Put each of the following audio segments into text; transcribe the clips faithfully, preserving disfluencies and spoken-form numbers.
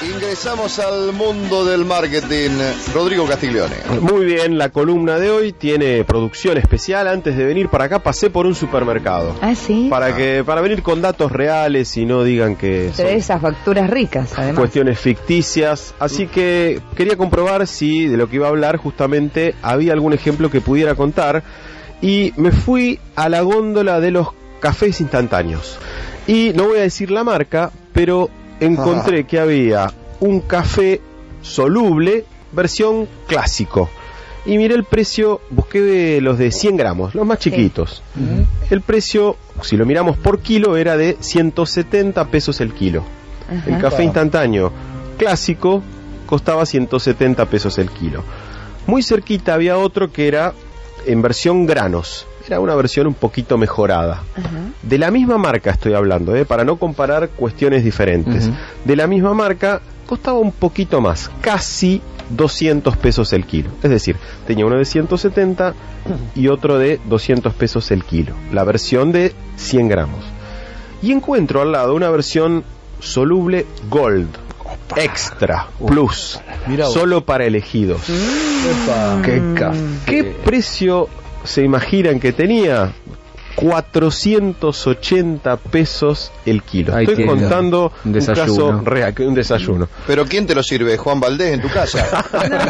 Ingresamos al mundo del marketing. Rodrigo Castiglione. Muy bien, la columna de hoy tiene producción especial. Antes de venir para acá pasé por un supermercado. Ah, sí. Para que para venir con datos reales y no digan que son esas facturas ricas, además. Cuestiones ficticias. Así que quería comprobar si de lo que iba a hablar justamente había algún ejemplo que pudiera contar. Y me fui a la góndola de los cafés instantáneos. Y no voy a decir la marca, pero encontré ah. que había un café soluble, versión clásico. Y miré el precio, busqué de los de cien gramos, los más chiquitos. Sí. Uh-huh. El precio, si lo miramos por kilo, era de ciento setenta pesos el kilo. Uh-huh. El café wow. instantáneo clásico costaba ciento setenta pesos el kilo. Muy cerquita había otro que era en versión granos. Era una versión un poquito mejorada. Uh-huh. De la misma marca estoy hablando, ¿eh? Para no comparar cuestiones diferentes. Uh-huh. De la misma marca costaba un poquito más, casi doscientos pesos el kilo. Es decir, tenía uno de ciento setenta y otro de doscientos pesos el kilo. La versión de cien gramos. Y encuentro al lado una versión soluble Gold, Extra, Plus, Mira solo para elegidos. Mm. ¿Qué, ¿Qué precio se imaginan que tenía? cuatrocientos ochenta pesos el kilo. Ahí Estoy contando un, un caso real, un desayuno. ¿Pero quién te lo sirve? ¿Juan Valdés en tu casa?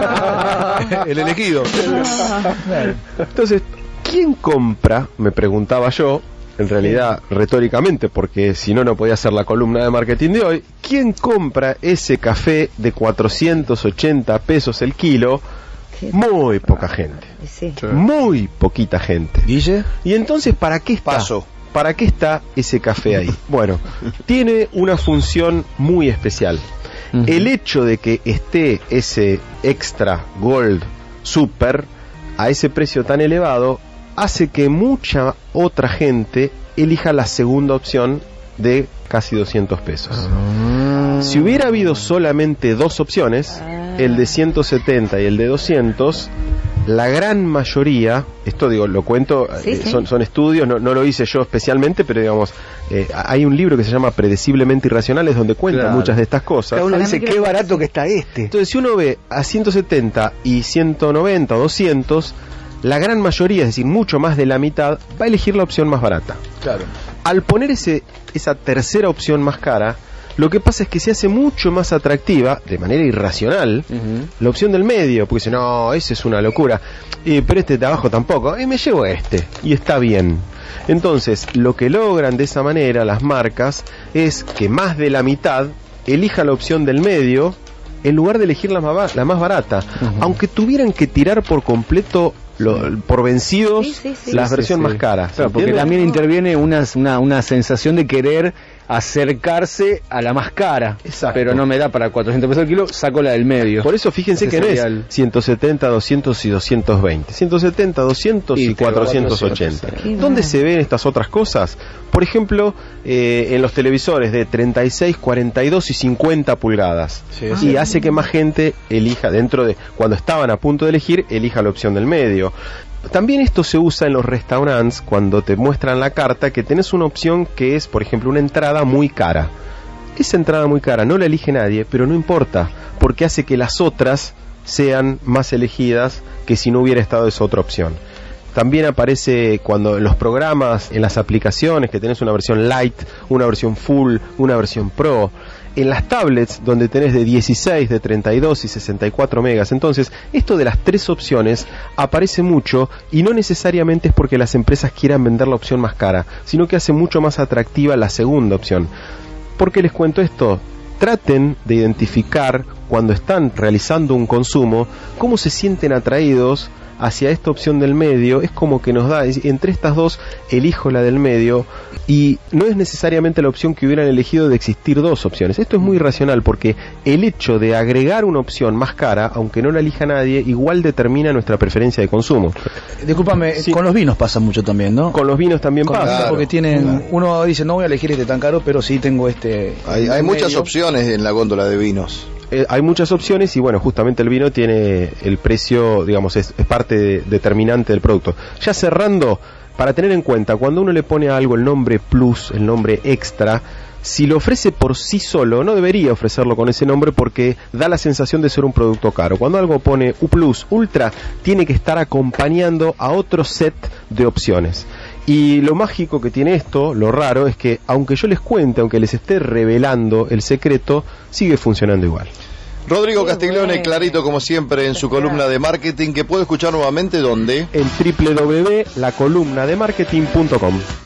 No. El elegido. Entonces, ¿quién compra? Me preguntaba yo, en realidad retóricamente, porque si no, no podía hacer la columna de marketing de hoy. ¿Quién compra ese café de cuatrocientos ochenta pesos el kilo? Muy poca gente. Sí. Muy poquita gente. ¿Guille? Y entonces, ¿para qué está? Paso. ¿Para qué está ese café ahí? Bueno, tiene una función muy especial. Uh-huh. El hecho de que esté ese Extra Gold Super a ese precio tan elevado hace que mucha otra gente elija la segunda opción de casi doscientos pesos. Uh-huh. Si hubiera habido solamente dos opciones, el de ciento setenta y el de doscientos, la gran mayoría, esto digo, lo cuento, sí, eh, sí. Son, son estudios, no, no lo hice yo especialmente, pero digamos, eh, hay un libro que se llama Predeciblemente Irracionales donde cuenta claro. muchas de estas cosas. Cada uno dice, qué barato que está este. Entonces, si uno ve a ciento setenta y ciento noventa o doscientos, la gran mayoría, es decir, mucho más de la mitad, va a elegir la opción más barata. Claro. Al poner ese, esa tercera opción más cara, lo que pasa es que se hace mucho más atractiva, de manera irracional, uh-huh. la opción del medio, porque dice, no, esa es una locura, eh, pero este de abajo tampoco, eh, me llevo este, y está bien. Entonces, lo que logran de esa manera las marcas es que más de la mitad elija la opción del medio en lugar de elegir la más, la más barata, uh-huh. aunque tuvieran que tirar por completo Lo, por vencidos sí, sí, sí. la sí, versión sí, sí. más cara. Claro, porque también interviene una, una, una sensación de querer acercarse a la más cara. Exacto. Pero no me da para cuatrocientos pesos el kilo, saco la del medio. Por eso fíjense Ese que no es el... ciento setenta, doscientos y doscientos veinte. ciento setenta, doscientos y, y cuatrocientos ochenta. ¿Dónde se ven estas otras cosas? Por ejemplo, eh, en los televisores de treinta y seis, cuarenta y dos y cincuenta pulgadas. Sí, y sí. hace que más gente elija, dentro de, cuando estaban a punto de elegir, elija la opción del medio. También esto se usa en los restaurantes cuando te muestran la carta que tenés una opción que es, por ejemplo, una entrada muy cara. Esa entrada muy cara no la elige nadie, pero no importa, porque hace que las otras sean más elegidas que si no hubiera estado esa otra opción. También aparece cuando en los programas, en las aplicaciones, que tenés una versión light, una versión full, una versión pro. En las tablets, donde tenés de dieciséis, de treinta y dos y sesenta y cuatro megas. Entonces, esto de las tres opciones aparece mucho y no necesariamente es porque las empresas quieran vender la opción más cara, sino que hace mucho más atractiva la segunda opción. ¿Por qué les cuento esto? Traten de identificar, cuando están realizando un consumo, cómo se sienten atraídos hacia esta opción del medio. Es como que nos da, entre estas dos elijo la del medio, y no es necesariamente la opción que hubieran elegido de existir dos opciones. Esto es muy irracional, porque el hecho de agregar una opción más cara, aunque no la elija nadie, igual determina nuestra preferencia de consumo. Discúlpame, sí. Con los vinos pasa mucho también, ¿no? Con los vinos también con, pasa. Claro, porque tienen, claro. Uno dice, no voy a elegir este tan caro, pero sí tengo este... Hay, hay muchas opciones en la góndola de vinos. Eh, hay muchas opciones y bueno, justamente el vino tiene el precio, digamos, es, es parte de, determinante del producto. Ya cerrando, para tener en cuenta, cuando uno le pone a algo el nombre plus, el nombre extra, Si lo ofrece por sí solo, no debería ofrecerlo con ese nombre porque da la sensación de ser un producto caro. Cuando algo pone U Plus, Ultra, tiene que estar acompañando a otro set de opciones. Y lo mágico que tiene esto, lo raro, es que aunque yo les cuente, aunque les esté revelando el secreto, sigue funcionando igual. Rodrigo Castiglione, clarito como siempre en su columna de marketing, que puedo escuchar nuevamente, ¿dónde? En doble u doble u doble u punto la columna de marketing punto com.